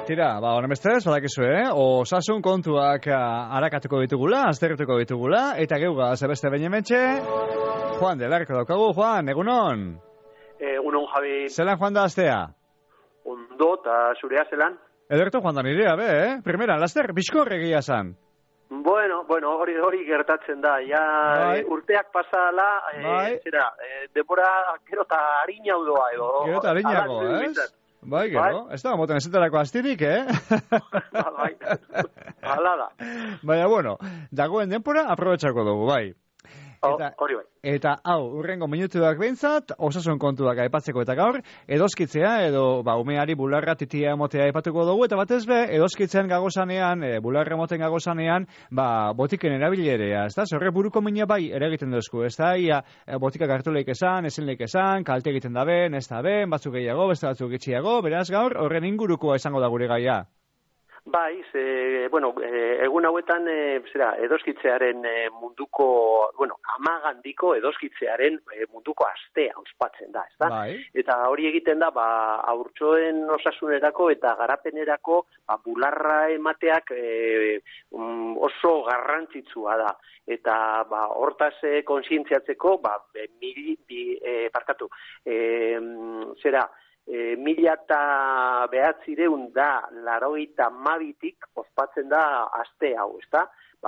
Tira, honen bestez, badakizu, osasun kontuak arakatuko ditugula, aztertuko ditugula, eta geuga, zebeste behin emetxe, Juan, delarko daukagu, Juan, egunon? Egunon, Javi. Zelan joan da aztea? Ondo, eta zurea zelan? Ederto joan da nirea, Primeran, laster, bizkorre egia zan. Bueno, hori gertatzen da, urteak pasala, denbora gero eta harinagoa edo. Gero eta harinago, Bai, gero, ez da, moten ezetarako astirik, Bai, hala da. Baina, bueno, dagoen denpora aprobetxako dugu, bai. Hori bai. Eta, urrengo minutuak behintzat, osasun kontuak aipatzeko eta gaur, edoskitzea, umeari bularra titia emotea aipatuko dugu, eta batez be, edoskitzen gagozanean, bularra emoten gagozanean, botiken erabilerea, ez da? Zorre buruko mina bai ere egiten duzku, ez da? Ia, botikak hartu lehik esan, ezin lehik esan, kalte egiten da ben, ez da ben, batzuk gehiago, beste batzuk gitxiago, beraz gaur, horren ingurukoa izango da gure gaia. Bai, egun hauetan, edoskitzearen munduko, amagandiko edoskitzearen munduko astea ospatzen da, ez da? Bai. Eta hori egiten da, haurtxoen osasunerako eta garapenerako, bularra emateak oso garrantzitsua da. Eta, hortaz konsientziatzeko, 1982 ospatzen da aste hau, ezta?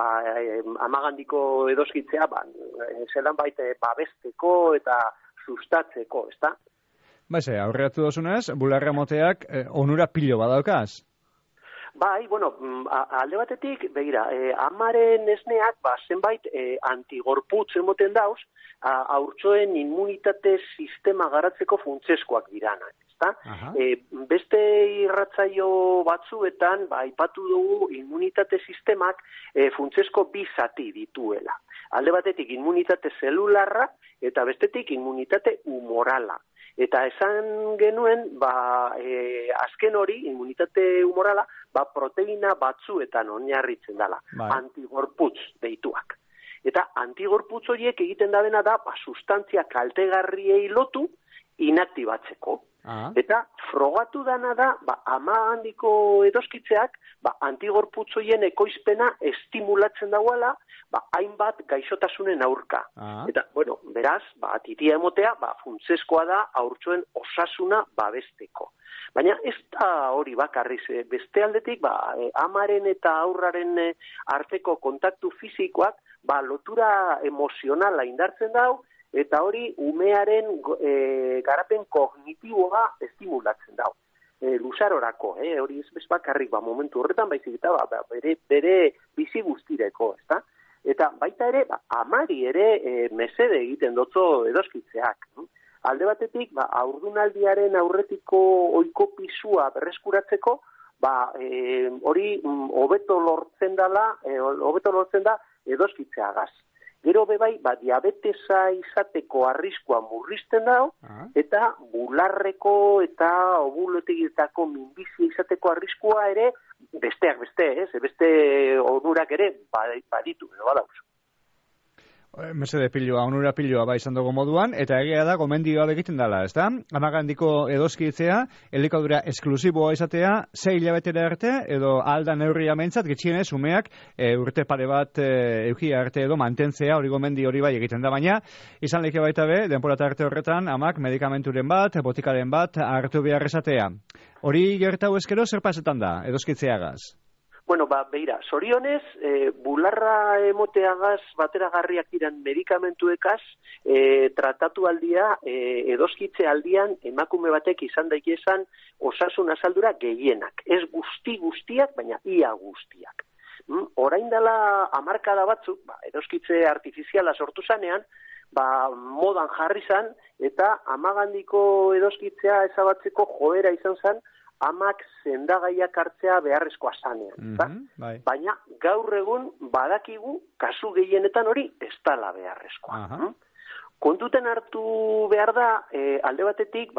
Amagandiko edoskitzea, zelan baite babesteko eta sustatzeko, ezta? Aurreatu dozunez, bularra moteak onura pilo badaukaz? Bai, alde batetik, begira, amaren esneak, zenbait antigorputz emoten dauz, haurtxoen immunitate sistema garatzeko funtseskoak diranak. Beste irratzaio batzuetan, aipatu dugu immunitate sistemak funtsesko bi zati dituela. Alde batetik immunitate zelularra eta bestetik immunitate humorala. Eta esan genuen, azken hori, immunitate humorala, proteina batzuetan oinarritzen dela, antigorputz deituak. Eta antigorputz horiek egiten dabena da, sustantzia kaltegarriei lotu inaktibatzeko. Eta frogatu dana da, amagandiko edoskitzeak, antigorputz horien ekoizpena estimulatzen dagoela, hainbat gaixotasunen aurka. Eta, beraz, titia emotea, funtseskoa da haurtxoen osasuna babesteko. Baina ez da hori bakarriz, beste aldetik, amaren eta aurraren arteko kontaktu fisikoak, lotura emozionala indartzen dau, eta hori umearen garapen kognitiboa estimulatzen dau. Luzarorako, hori ez bakarrik momentu horretan, baizik eta bere bizi guztireko, ezta? Eta baita ere, amari ere mesede egiten dotzo edoskitzeak. Alde batetik, haurdunaldiaren aurretiko ohiko pisua berreskuratzeko, hori hobeto lortzen da edoskitzeagaz. Gero bebai, diabetesa izateko arriskua murrizten dago, eta bularreko eta obulotegietako minbizia izateko arriskua ere, besteak beste, beste onurak ere baditu, badauz. Mesede pilua, onura pilua izan dugu moduan, eta egia da gomendioa egiten dela, ez da? Amagandiko edoskitzea, elikadura esklusiboa izatea, 6 hilabetera arte, edo alda neurria mentzat, gitxienez, umeak, urte pare bat eukia arte edo mantentzea, hori gomendi hori bai egiten da, baina, izan leke baita be, denporata arte horretan, amak medikamenturen bat, botikaren bat, hartu behar esatea. Hori gertau ezkero, zer pasetan da, edoskitzeagaz? Beira, zorionez, bularra emoteagaz bateragarriak diren medikamentuekaz, tratatu aldia, edoskitze aldian, emakume batek izan daikezan osasun azaldura gehienak. Ez guztiak, baina ia guztiak. Orain dela hamarkada batzuk, edoskitze artifiziala sortu zanean, modan jarri zan, eta amagandiko edoskitzea ezabatzeko joera izan zan, amak sendagaiak hartzea beharrezkoa zanean. Baina gaur egun badakigu kasu gehienetan hori ez dela beharrezkoa. Kontuten hartu behar da, alde batetik,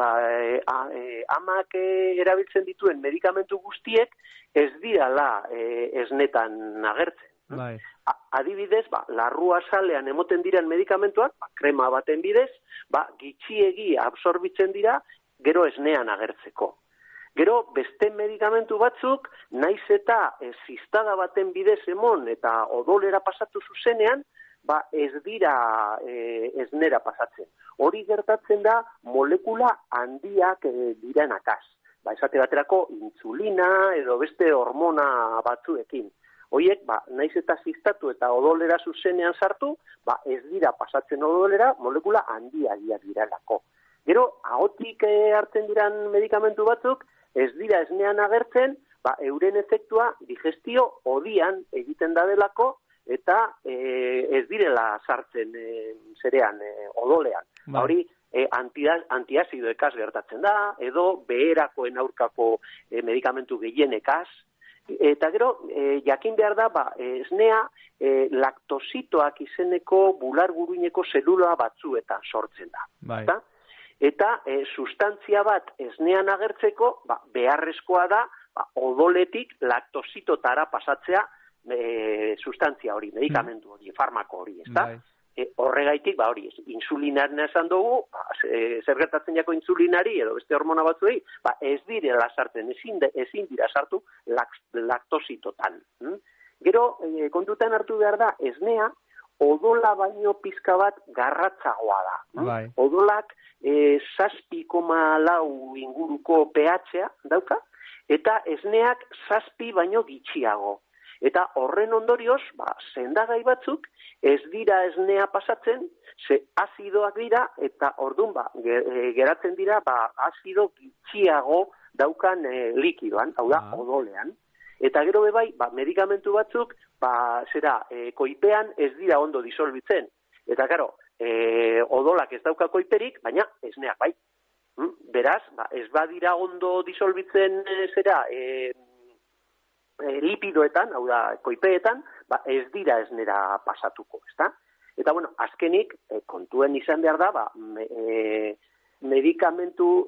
amak erabiltzen dituen medikamentu guztiek ez dirala esnetan agertzen. Adibidez, larrua salean emoten diren medikamentuak, krema baten bidez, gitxiegi absorbitzen dira, gero esnean agertzeko. Gero, beste medikamentu batzuk, naiz eta zistada baten bidez emon eta odolera pasatu zuzenean, ez dira esnera pasatzen. Hori gertatzen da molekula handiak direnakaz. Esate baterako insulina edo beste hormona batzuekin. Hoiek, naiz eta zistatu eta odolera zuzenean sartu, ez dira pasatzen odolera molekula handiak direlako. Gero, ahotik hartzen diran medikamentu batzuk, ez dira esnean agertzen, euren efektua digestio odian egiten dadelako, eta ez direla sartzen zerean odolean. Hori antiazidoekaz gertatzen da, edo beherakoen aurkako medikamentu gehienekaz, eta gero, jakin behar da, esnea laktositoak izeneko bular-guruineko zelula batzuetan sortzen da. Bai. Eta sustantzia bat esnean agertzeko, beharrezkoa da, odoletik laktositotara pasatzea sustantzia hori, medikamentu hori, farmako hori, ezta? Horregaitik, hori, insulinaren esan dugu, zer gertatzen jako insulinari edo beste hormona batzuei, ez direla sartzen, ezin dira sartu laktositotan. Gero, kontutan hartu behar da, esnea, odola baino pizka bat garratzagoa da. Odolak 6,4 inguruko pH-a dauka, eta esneak 7 baino gitxiago. Eta horren ondorioz, sendagai batzuk ez dira esnea pasatzen, ze azidoak dira, eta ordun geratzen dira azido gitxiago daukan likidoan, hau da, odolean. Eta gero bebai, medikamentu batzuk, koipean ez dira ondo disolbitzen. Eta karo, odolak ez dauka koiperik, baina esneak bai. Beraz, ez badira ondo disolbitzen lipidoetan, hau da, koipeetan, ez dira esnera pasatuko, ezta? Eta, azkenik, kontuen izan behar da, medikamentu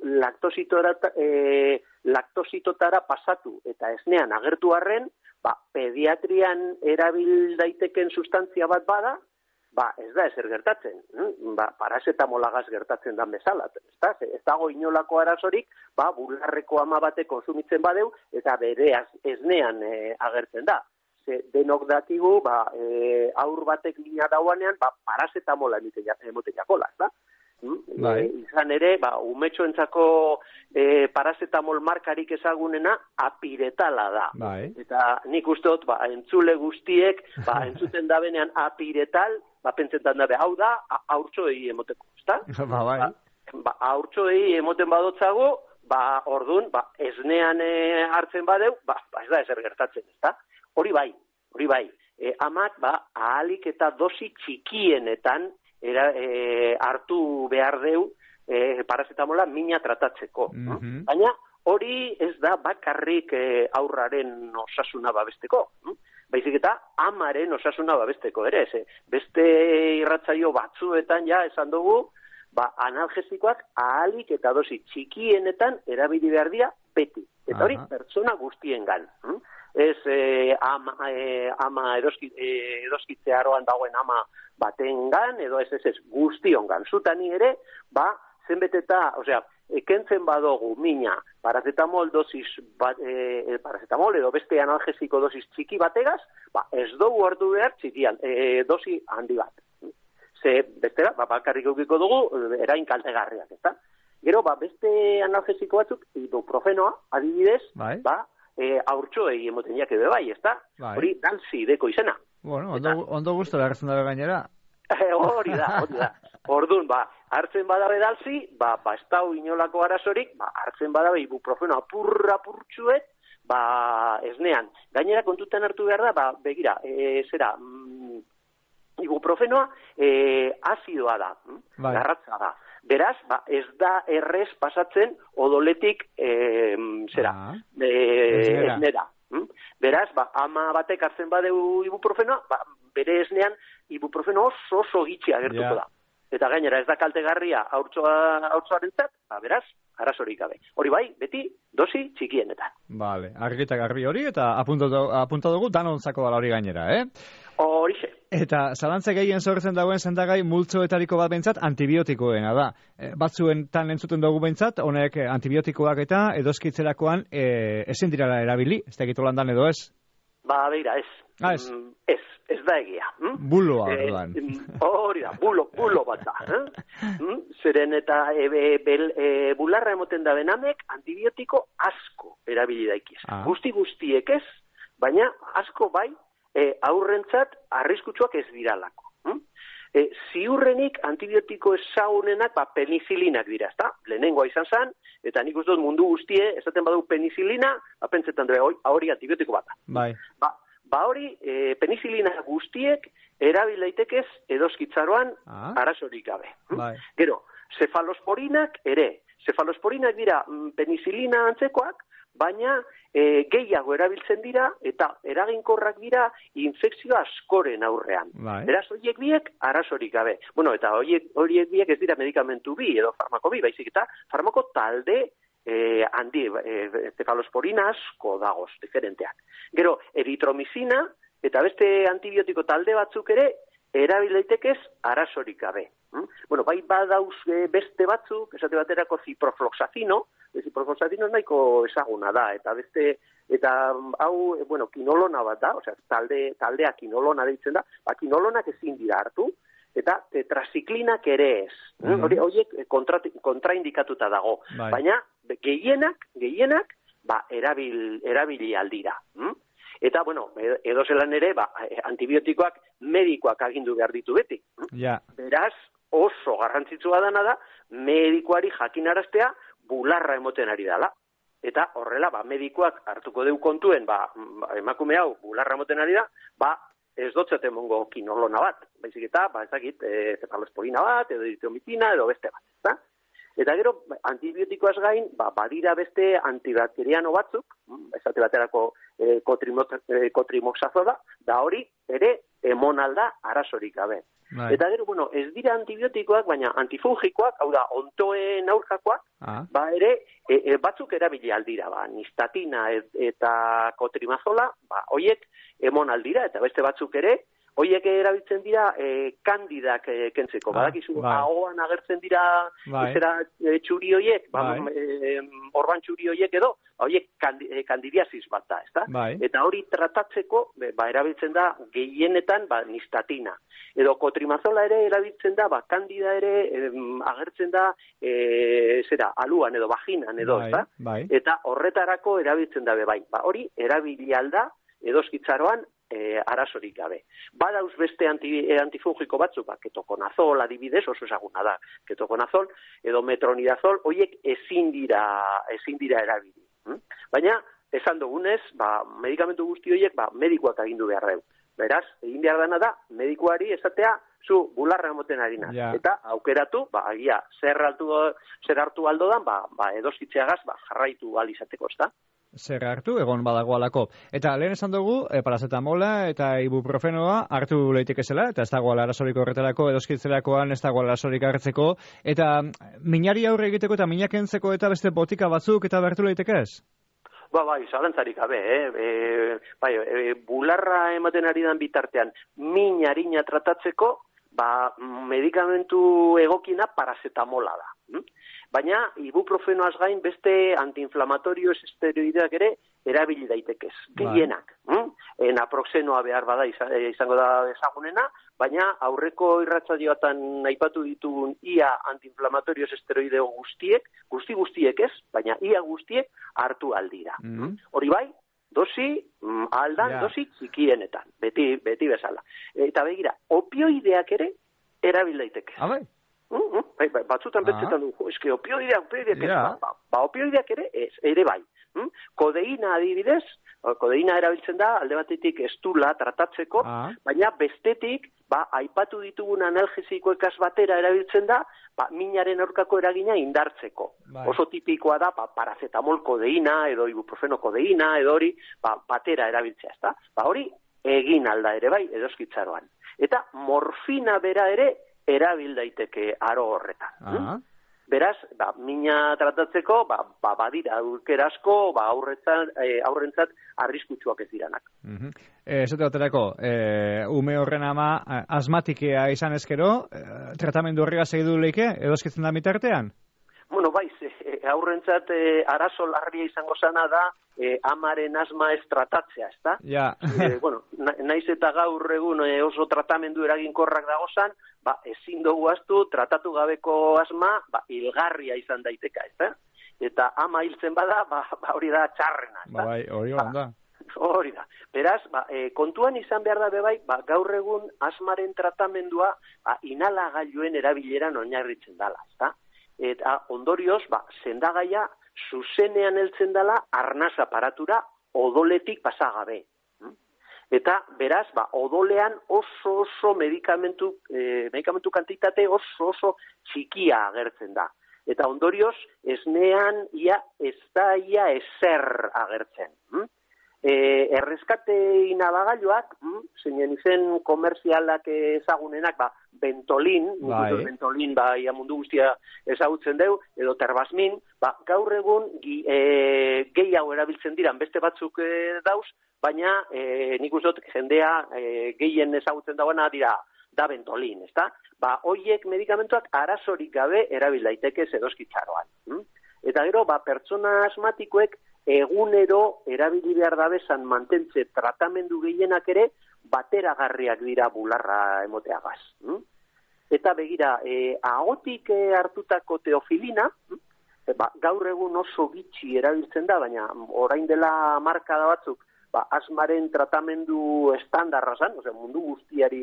laktositotara pasatu eta esnean agertu arren, pediatrian erabil daiteken sustantzia bat bada, ez da ezer gertatzen. Parazetamolagaz gertatzen dan bezala. Ez dago inolako arazorik, bularreko ama batek konsumitzen badeu, eta bere esnean agertzen da. Denok dakigu, aur batek mina dauanean, parazetamola emoten jakola, da? Izan ere, umetxoentzako parazetamol markarik ezagunena apiretala da. Eta nik uste dut, entzule guztiek, entzuten da benean apiretal, pentsetan dabe, hau da, haurtxoei emoteko, ezta? Haurtxoei emoten badotzago, ordun, esnean hartzen badeu, ez da ezer gertatzen, ezta? Hori bai. Amak, ahalik eta dosi txikienetan hartu behar deu parazetamola mina tratatzeko. Baina hori ez da bakarrik aurraren osasuna babesteko. Baizik eta amaren osasuna babesteko ere. Beste irratzaio batzuetan esan dugu, analgesikoak ahalik eta dosi txikienetan erabili behar dira beti. Eta hori pertsona guztiengan. Ez ama edoskitze aroan dagoen ama batengan, edo ez guztiongan. Zutani ere, zenbeteta, kentzen badogu mina parazetamol parazetamol edo beste analgesiko dosis txiki bategaz, ez dugu hartu behar txikian, dosi handi bat. Ze bestera, bakarrik eukiko dugu, erain kaltegarriak, ezta? Gero, beste analgesiko batzuk, ibuprofenoa, adibidez, haurtxoei emoten jake bai, ezta? Hori dalsi deko izena. Ondo guztu behartzen dabe gainera. Hori da. Ordun, hartzen badabe dalsi, ez dau inolako arazorik, hartzen badabe ibuprofenoa apurtxuet, esnean. Gainera kontutan hartu behar da, begira, ibuprofenoa azidoa da, garratza da. Beraz, ez da errez pasatzen odoletik esnera. Beraz, ama batek hartzen badeu ibuprofenoa, bere esnean ibuprofeno oso gitxi agertuko da. eta gainera ez da kaltegarria haurtzoarentzat, beraz, arazorik gabe. Hori bai, beti dosi txikienetan. Vale, argita garbi hori, eta apunta dugu danontzako dala hori gainera, Horixe. Eta zalantza gehien sortzen dagoen sendagai multzoetariko bat behintzat antibiotikoena da. Batzuen tan entzuten dugu behintzat, honek antibiotikoak eta edoskitzerakoan ezin dirala erabili, ez da egito landan edo ez? Beira, ez. Ez da egia. Buloa, orduan. Hori da, bulo bat da. Zeren eta bularra emoten da benamek antibiotiko asko erabili daikiz. Guztiek ez, baina asko bai, aurrentzat arriskutsuak ez diralako. Ziurrenik antibiotiko ezagunenak penizilinak dira, ezta? Lehenengoa izan zen, eta nik uste dut mundu guztie, esaten badu penizilina, pentsetan dure, hori antibiotiko bat da. Bai. Hori, penizilina guztiek erabil daitekez edoskitzaroan arazorik gabe. Gero, cefalosporinak ere. Cefalosporinak dira penizilina antzekoak, baina gehiago erabiltzen dira eta eraginkorrak dira infekzio askoren aurrean. Beraz, horiek biek arazorik gabe. Bueno, eta horiek biek ez dira medikamentu bi edo farmako bi, baizik eta farmako talde cefalosporina asko dagoz, diferenteak. Gero, eritromizina eta beste antibiotiko talde batzuk ere erabil daitekez arazorik gabe. Bueno, bai badauz beste batzuk, esate baterako ciprofloxacino, ciprofloxacino nahiko ezaguna da, eta hau, bueno, kinolona bat da, osea, taldea kinolona deitzen da, kinolonak ezin dira hartu, eta tetrasiklinak ere ez. Horiek kontraindikatuta dago. Baina, gehienak, erabili aldira. Eta, bueno, edozelan ere, antibiotikoak medikoak agindu behar ditu beti. Beraz, oso garrantzitsua dana da, medikoari jakinaraztea bularra emoten ari dela. Eta horrela, medikoak hartuko deu kontuen, emakume hau bularra emoten ari da, ez dotzat emongo kinolona bat. Baizik eta, ezakit, cefalosporina bat, edo eritromicina, edo beste bat. Eta gero, antibiotikoaz gain, badira beste antibakteriano batzuk, esate baterako kotrimoxazola, da hori ere emonalda arazorik gabe. Eta gero, bueno, ez dira antibiotikoak, baina antifungikoak, hau da, ontoen aurkakoak, ere batzuk erabili aldira, nistatina eta kotrimazola, hoiek emonaldira, eta beste batzuk ere, hoiek erabiltzen dira kandidak kentzeko. Badakizu, ahoan agertzen dira izera txuri hoiek, orban txuri hoiek edo, hoiek kandidiasis bat da, ezta? Eta hori tratatzeko, erabiltzen da gehienetan nistatina. Edo kotrimazola ere erabiltzen da, kandida ere agertzen da, aluan edo vaginan edo, ezta? Eta horretarako erabiltzen da bai. Hori erabili alda edoskitzaroan arazorik gabe. Badauz beste antifungiko batzuk, ketokonazol adibidez, oso ezaguna da, ketokonazol edo metronidazol, horiek ezin dira erabili. Baina, esan dugunez, medikamentu guzti horiek medikoak agindu behar dugu. Beraz, egin behar dana da, medikuari esatea, zu bularra emoten harina. Eta aukeratu, agia, zer hartu aldo dan, edoskitzeagaz, jarraitu alizateko, ez da? Zer hartu, egon badagoalako. Eta lehen esan dugu, parazetamola eta ibuprofenoa hartu leitekezela, eta ez dagoela arazorik horretarako, edoskitzerakoan ez dagoela arazorik hartzeko, eta minari aurre egiteko eta minakentzeko eta beste botika batzuk eta behartu leitekez? Zalantzarik gabe, bularra ematen ari dan bitartean minarina tratatzeko, medikamentu egokina parazetamola da. Baina, ibuprofenoaz gain beste antiinflamatorio esteroideak ere erabili daitekez, gehienak. Naproxenoa behar bada izango da ezagunena, baina aurreko irratsaioatan aipatu ditugun ia antiinflamatorio esteroide guztiek ez, baina ia guztiek hartu aldira. Hori bai, dosi txikienetan, beti bezala. Eta begira, opioideak ere erabil daiteke. Batzutan betzetan du, eske opioideak ere bai. Kodeina adibidez, kodeina erabiltzen da alde batetik estula tratatzeko, baina bestetik aipatu ditugun analgesikoekaz batera erabiltzen da, minaren aurkako eragina indartzeko. Oso tipikoa da paracetamol kodeina edo ibuprofeno kodeina edo hori batera erabiltzea, ezta? Hori egin alda ere bai edoskitzaroan. Eta morfina bera ere erabil daiteke aro horretan. Beraz, mina tratatzeko, badira aukera asko, aurrentzat arriskutsuak ez diranak. Esate baterako, ume horren ama asmatikea izan ezkero, tratamendu horrega segidu leike, edoskitzen da mitartean? Bueno, aurrentzat arazo larria izango zana da amaren asma ez tratatzea, ezta? Ja. Naiz eta gaur egun oso tratamendu eraginkorrak dagozan, ezin dugu ahaztu tratatu gabeko asma, hilgarria izan daiteka, ezta? Eta ama hiltzen bada, hori da txarrena, ezta? Hori da. Hori da. Beraz, kontuan izan behar da bebai, gaur egun asmaren tratamendua inhalagailuen erabileran oinarritzen dala, ezta? Eta ondorioz, sendagaia zuzenean heltzen dela arnaz aparatura odoletik pasagabe. Eta beraz, odolean oso medikamentu kantitate oso txikia agertzen da. Eta ondorioz, esnean ez da ezer agertzen. Erreskate inabagailuak, zeinen izen komerzialak ezagunenak, Ventolin, mundu guztia ezagutzen deu, edo Terbasmin, gaur egun gehiago erabiltzen diran beste batzuk dauz, baina nik uste dut jendea gehien ezagutzen dagoena da Ventolin, ezta? Hoiek medikamentuak arazorik gabe erabil daiteke edoskitzaroan. Eta gero, pertsona asmatikoek egunero erabili behar dabezan mantentze tratamendu gehienak ere bateragarriak dira bularra emoteagaz. Eta begira, ahotik hartutako teofilina, gaur egun oso gitxi erabiltzen da, baina orain dela markada batzuk, asmaren tratamendu estandarra zan, mundu guztiari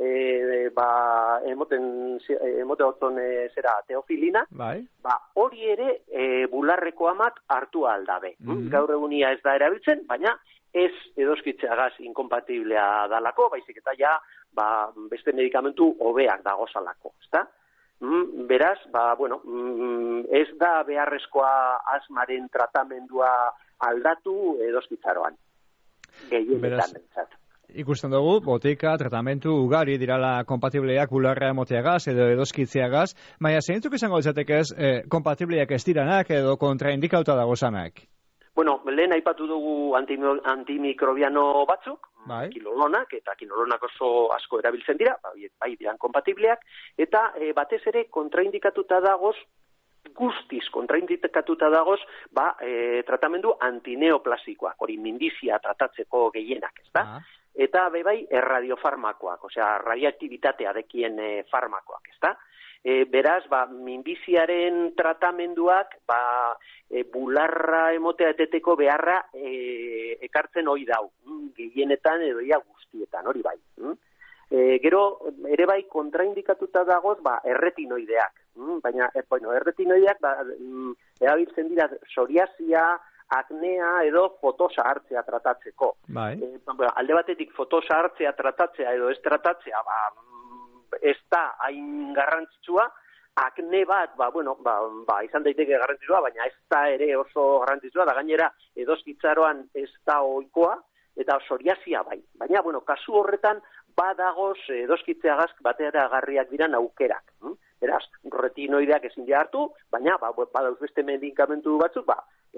emote otzon zera teofilina, hori ere bularreko amak hartu aldabe. Gaur egunia ez da erabiltzen, baina ez edoskitzeagaz inkompatiblea dalako, baizik eta beste medikamentu hobeak dagozalako, ezta? Beraz, ez da beharrezkoa asmaren tratamendua aldatu edoskitzaroan. Gehienetan bentsat. Ikusten dugu, botika, tratamentu ugari dirala kompatibleak bularra emoteagaz edo edoskitzeagaz, baina zeintzuk izango ditzatekez kompatibleak ez diranak edo kontraindikauta dagozanak? Bueno, lehen aipatu dugu antimikrobiano batzuk, kinolonak, eta kinolonak oso asko erabiltzen dira, bai diran kompatibleak, eta batez ere kontraindikatuta dagoz, guztiz kontraindikatuta dagoz, tratamendu antineoplasikoak, hori mindizia tratatzeko gehienak, ezta? Eta bai erradiofarmakoak, osea, radioaktibitatea dekien farmakoak, ezta? Beraz, minbiziaren tratamenduak bularra emotea eteteko beharra ekartzen hoi dau, gehienetan edo guztietan, hori bai. Gero, ere bai kontraindikatuta dagoz, erretinoideak. Baina, erretinoideak erabiltzen dira psoriasia, aknea edo fotosa hartzea tratatzeko. Alde batetik fotosa hartzea tratatzea edo ez tratatzea, ez da hain garrantzitsua, akne bat, izan daiteke garrantzitsua, baina ez da ere oso garrantzitsua, da gainera edoskitzaroan ez da ohikoa, eta psoriasia bai. Baina, kasu horretan, badagoz edoskitzeagaz bateragarriak diran aukerak. Beraz, retinoideak ezin dira hartu, baina badauz beste medikamentu batzuk,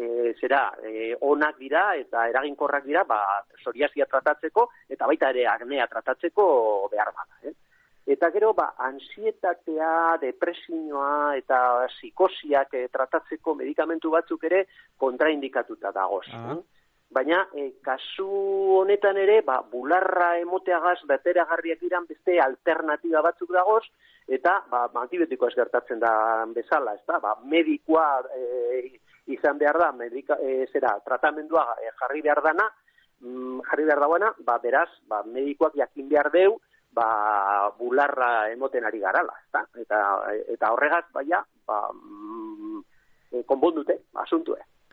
onak dira eta eraginkorrak dira psoriasia tratatzeko eta baita ere aknea tratatzeko behar bada. Eta gero, ansietatea, depresioa eta psikosiak tratatzeko medikamentu batzuk ere kontraindikatuta dagoz. Baina, kasu honetan ere, bularra emoteagaz bateragarriak diran beste alternatiba batzuk dagoz, eta antibiotiko ez gertatzen da bezala, ezta? Medikoa izan behar da, tratamendua jarri behar dagoena, beraz, medikoak jakin behar deu, bularra emoten ari garala, ezta? Eta horregaz, konbondute, asuntue.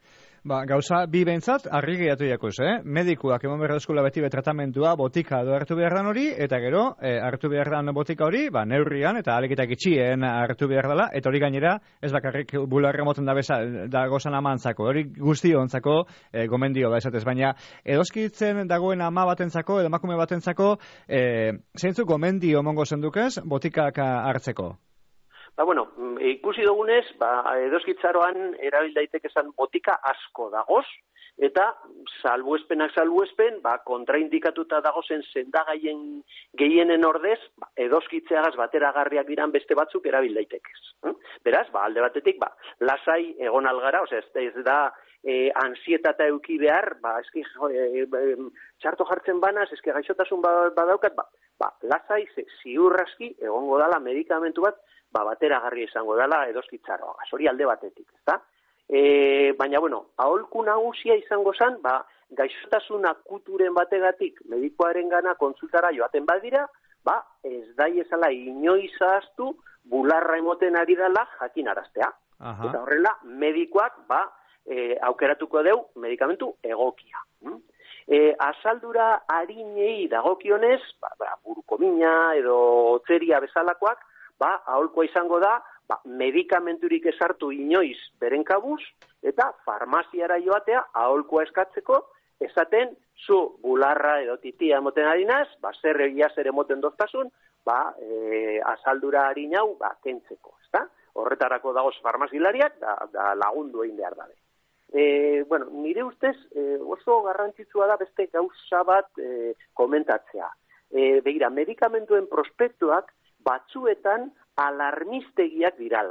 Gauza, bi behintzat, argi gehiatu jakuz, Medikuak emon behar duzkula beti tratamentua, botika edo hartu behar dan hori, eta gero, hartu behar dan botika hori, neurrian, eta alekitak itxien hartu behar dela, eta hori gainera, ez bakarrik bularra moten da gozan amantzako, hori guztiontzako gomendio da esatez, baina edoskitzen dagoen ama batentzako, edo emakume batentzako, zeintzuk gomendio mongo zendukez, botikak hartzeko? Ikusi dugunez, edoskitzaroan erabil daiteke esan botika asko dagoz, eta salbuespen, kontraindikatuta dagozen sendagaien gehienen ordez, edoskitzeagaz bateragarriak diran beste batzuk erabil daitekez. Beraz, alde batetik, lasai egon algara, ez da ansietata euki behar, txarto jartzen banaz, gaixotasun badaukat, lasai ziurraski egongo dala medikamentu bat, bateragarri izango dela edoskitzaroa, hori alde batetik, ezta? Baina, aholku nagusia izango zen, gaixotasun akuturen bategatik medikoaren gana konsultara joaten badira, ez daiezala inoiz ahaztu bularra emoten ari dela jakinaraztea. Eta horrela, medikoak aukeratuko deu medikamentu egokia. Asaldura arinei dagokionez, burukomina edo otzeria bezalakoak, aholkoa izango da, medikamenturik esartu inoiz beren kabuz, eta farmaziara joatea aholkoa eskatzeko, esaten zu bularra edo titia emoten harinaz, zer egia zer emoten doztasun, asaldura harin hau kentzeko, ezta? Horretarako dagoz farmazilariak, da lagundu egin behar dabe. Nire ustez oso garrantzitsua da beste gauza bat komentatzea. Begira, medikamentuen prospektuak batzuetan alarmistegiak dirala.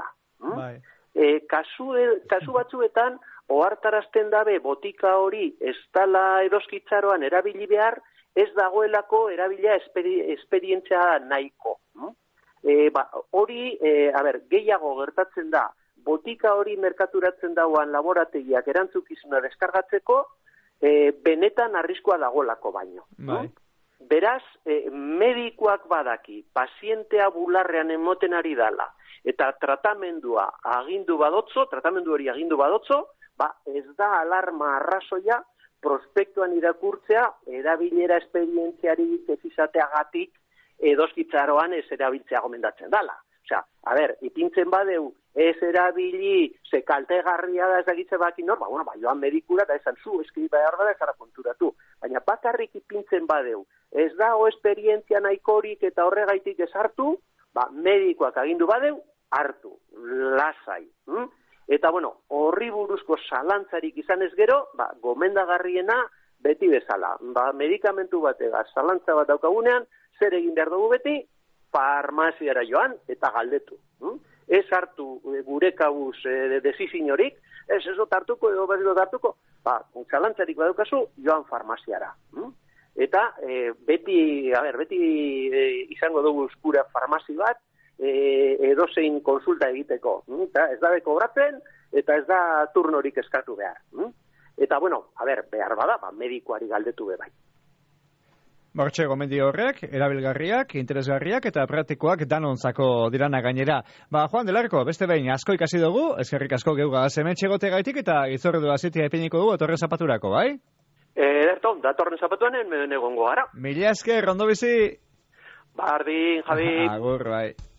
Kasu batzuetan, ohartarazten dabe botika hori ez dala edoskitzaroan erabili behar, ez dagoelako erabilia esperientzia nahiko. Hori, gehiago gertatzen da, botika hori merkaturatzen dauan laborategiak erantzukizuna deskargatzeko, benetan arriskua dagolako baino. Beraz, medikoak badaki, pazientea bularrean emoten ari dala, eta tratamendu hori agindu badotzo, ez da alarma arrazoia prospektuan irakurtzea, erabilera esperientziari ez izateagatik edoskitzaroan ez erabiltzea gomendatzen dala. Ipintzen badeu, ez erabili, ze kaltegarria da ez agitze baki nor, joan medikura da esan zu, eskri behar da ez ara konturatu. Baina bakarrik ipintzen badeu, ez dago esperientzia nahikorik eta horregaitik ez hartu, medikoak agindu badeu, hartu, lasai. Eta horri buruzko zalantzarik izan ez gero, gomendagarriena beti bezala. Medikamentu batega zalantza bat daukagunean, zer egin behar dugu beti, farmaziara joan eta galdetu. Ez hartu gure kabuz desizin horik, ez dut hartuko edo berri dut hartuko, zalantzarik badaukazu joan farmaziara. Eta beti izango dugu eskura farmazi bat, edozein konsulta egiteko. Ez da kobratzen eta ez da turnorik eskatu behar. Eta behar bada, medikoari galdetu be bai. Hortxe gomendio horrek, erabilgarriak, interesgarriak eta praktikoak danontzako dirana gainera. Juan Delarko, beste behin asko ikasi dugu, eskerrik asko geuga hementxe egote gaitik eta izorredu azitia epiniko dugu etorren zapaturako, bai? Datorren zapatuan egongo gara. Mila esker, ondo bizi? Bardin, Javi. Agur, bai.